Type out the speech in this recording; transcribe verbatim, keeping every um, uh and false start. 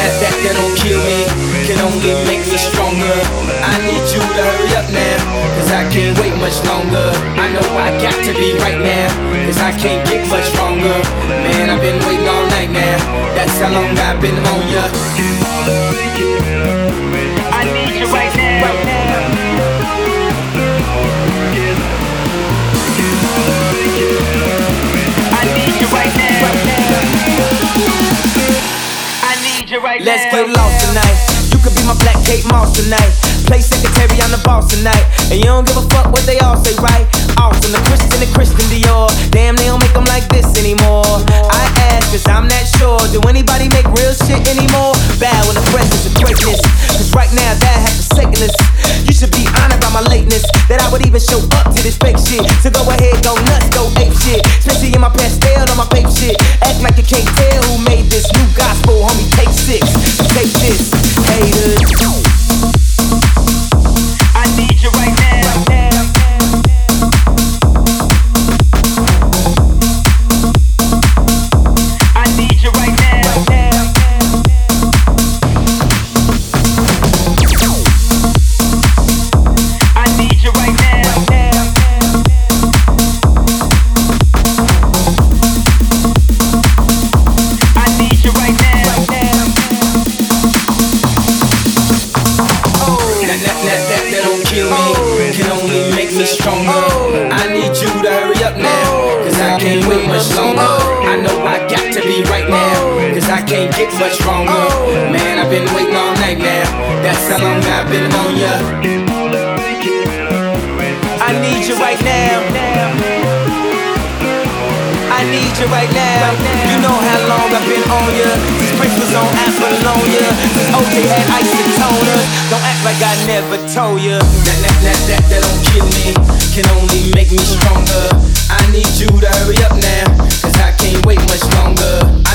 that, that, that don't kill me, can only make me stronger. I need you to hurry up now, cause I can't wait much longer. I know I got to be right now, cause I can't get much stronger. Man, I've been waiting all night now, that's how long I've been on ya. I need you right now, right now. I need you right now, right now. I need you right now. Let's get lost tonight. You could be my Black Kate Moss tonight. Play secretary, I'm the boss tonight. And you don't give a fuck what they all say, right? Awesome, the Christian and Christian Dior. Damn, they don't make them like this anymore. I ask, cause I'm not sure. Do anybody make real shit anymore? Bow in the presence of greatness, cause right now that has the sickness. You should be honored by my lateness, that I would even show up to this fake shit. So go ahead, go nuts, go ape shit. Especially in my pastel on my paper shit. Act like you can't tell who made this new gospel, homie. Take six, take this, haters. I need you right now, right now. I need you right now, right now. I need you right now, right now. I need you right now, right now. That, that, that, that, that don't kill me, can only make me stronger. I need you to hurry up now, cause I can't wait much longer. I know I got to be right now, cause I can't get much stronger. Man, I've been waiting all night now, that's how long I've been on ya. I need you right now, I need you right now. You know how long I've been on ya. This Prince was on Apollonia, this O J had isotoners. Don't act like I never told ya. That, that, that, that, that don't kill me, can only make me stronger. I need you to hurry up now, cause I can't wait much longer.